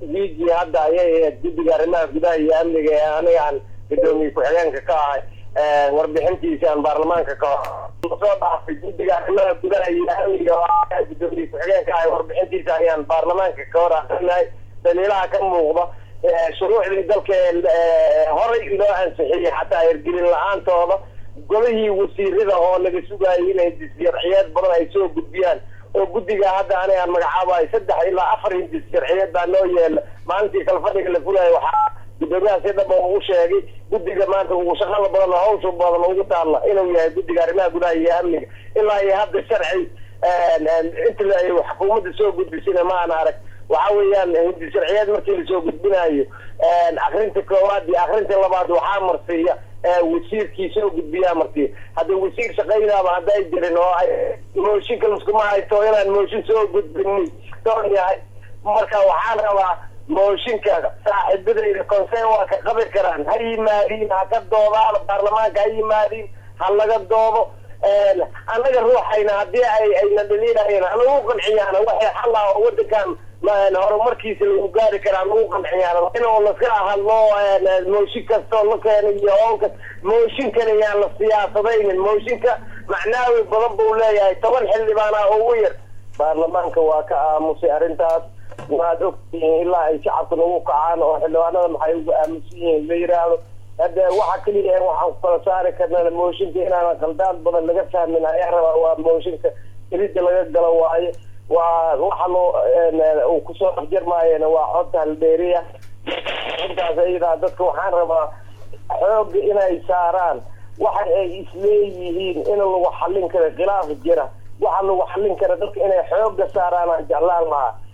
wiigi hadda ayay guddiga arrimaha gudaha iyo amniga ee anigaan gudoomiye ku-xigeenka ka ahay warbixintiisa aan baarlamaanka ka soo dhaafay guddiga arrimaha gudaha iyo amniga gudoomiye ku-xigeenka ahay warbixintiisa ayaan baarlamaanka ka hor aqrinahay daliilaha ka muuqda shuruucdii dalka horay loo ansixiyey xataa hirgelin la-aantooda golihii wasiirada oo laga sugayay inay sharciyeed badan ay soo gudbiyaan oo guddiga hadda anigaan magacaabahay 3 ilaa 4 sharciyeed baa loo yeela maalintii kala fadhiga la fulayo waxaa gudoomiyaha si dhab ugu sheegay guddiga maanta ugu shaqada badan oo hawsha badan ugu taalla inuu yahay guddiga arrimaha gudaha iyo amniga ilaa iyo hadda sharci inta ay xukuumadda soo gudbisay ma aan arag waxa weeyaan sharciyeed markii la soo gudbinayo akhrinta koowaad iyo akhrinta labaad waxaa marsiiya wasiirkii soo gudbiyaa markii hadda wasiir shaqaynaaba hadday jirin oo ay mooshinka laskuma haysto inaan mooshin soo gudbinin doon yahay marka waxaan rabaa mooshinka saaxiibadayda conseen waa ka qabi karaan ha yimaadiin ha ka doodaan baarlamaanka ha yimaadiin ha laga doodo annaga ruuxayna haddii ayna dhaliilayeen anagu qanciyaan waxay xal ah oo wadankan horumarkiisa lagu gaari karaa lagu qanciyaan inuu laska hadlo mooshin kastoo la keenay iyo oonka mooshinkan ayaan la siyaasadaynin mooshinka macnaawi badan buu leeyahay 10 xildhibaan ah ugu yar baarlamaanka waa ka aamusay arrintaas waad ogtihiin ilaa ay shacabka lagu kacaan oo xildhibaanada maxay ugu aamusan yihiin la yiraahdo hadda waxa kaliya waxaan kala saari karnaa mooshinka inaan qaldaad badan laga fahmin ayaa rabaa waa mooshinka ilida laga galo waaye waa waxa loo ku soo jarmaayeen waa codta halbeeriya intaas ayda dadka waxaan rabaa xoog inay saaraan waxa ay isleeyihiin in lagu xallin karo khilaaf jira waxa lagu xallin karo dadka inay xoog saaraan jeclaan lahaa